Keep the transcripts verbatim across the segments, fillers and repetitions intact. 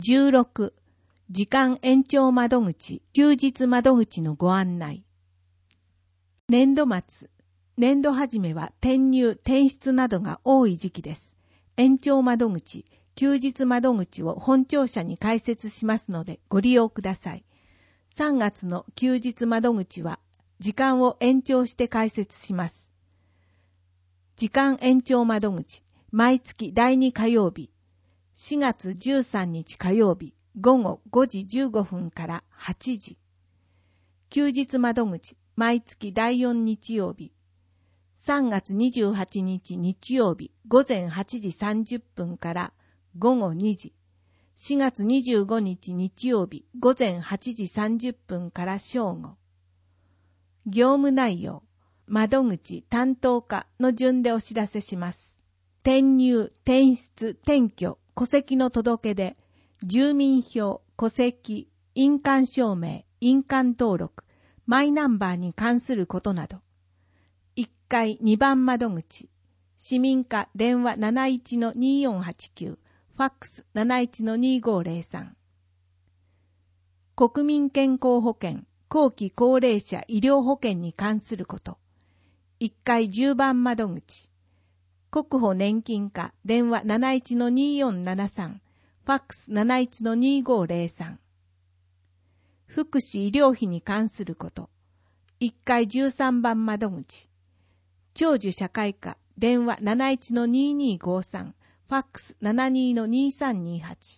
じゅうろく、時間延長窓口、休日窓口のご案内。年度末、年度始めは転入、転出などが多い時期です。延長窓口、休日窓口を本庁舎に開設しますのでご利用ください。さんがつの休日窓口は時間を延長して開設します。時間延長窓口、毎月だいに火曜日、しがつじゅうさんにち火曜日、ごごごじじゅうごふんからはちじ。休日窓口、毎月だいよん日曜日、さんがつにじゅうはちにち日曜日、ごぜんはちじさんじゅっぷんからごごにじ。しがつにじゅうごにち日曜日、ごぜんはちじさんじゅっぷんから正午。業務内容、窓口、担当課の順でお知らせします。転入、転出、転居、戸籍の届け出、住民票、戸籍、印鑑証明、印鑑登録、マイナンバーに関することなど。いっかいにばん窓口、市民課電話 なないちのにーよんはちきゅう、ファックス なないちのにーごーぜろさん。国民健康保険、後期高齢者医療保険に関すること。いっかいじゅうばん窓口、国保年金課電話 なないちのにーよんななさん、ファックス なないちのにーごーぜろさん。福祉医療費に関すること。いっかいじゅうさんばん窓口、長寿社会課電話 なないちのにーにーごーさん、ファックス ななにのにーさんにーはち。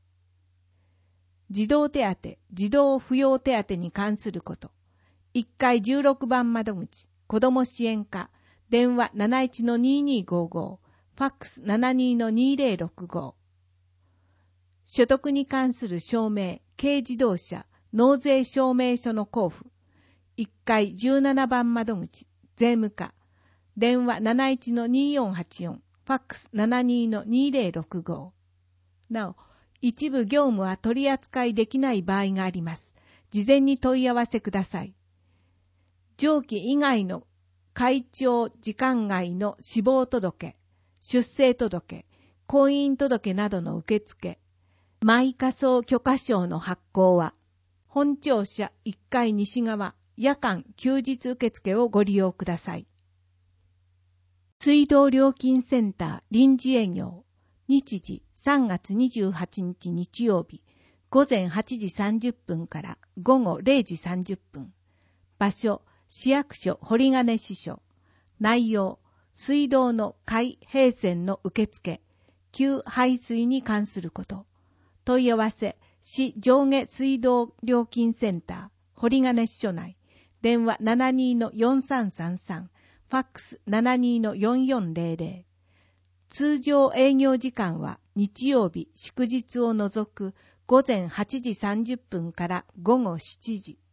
児童手当、児童扶養手当に関すること。いっかいじゅうろくばん窓口、子ども支援課電話 なないちのにーにーごーごー、ファックス ななにのにーぜろろくごー。所得に関する証明、軽自動車、納税証明書の交付。いっかいじゅうななばん窓口、税務課電話 なないちのにーよんはちよん、ファックス ななにのにーぜろろくごー。なお、一部業務は取り扱いできない場合があります。事前に問い合わせください。上記以外の会長時間外の死亡届、出生届、婚姻届などの受付、マイ仮想許可証の発行は、本庁舎いっかい西側、夜間休日受付をご利用ください。水道料金センター臨時営業、日時さんがつにじゅうはちにち日曜日、ごぜんはちじさんじゅっぷんからごごれいじさんじゅっぷん。場所、市役所堀金支所。内容、水道の開閉栓の受付、給排水に関すること。問い合わせ、市上下水道料金センター、堀金支所内、電話 ななにのよんさんさんさん、ファックス ななにのよんよんぜろぜろ。通常営業時間は日曜日、祝日を除くごぜんはちじさんじゅっぷんからごごしちじ。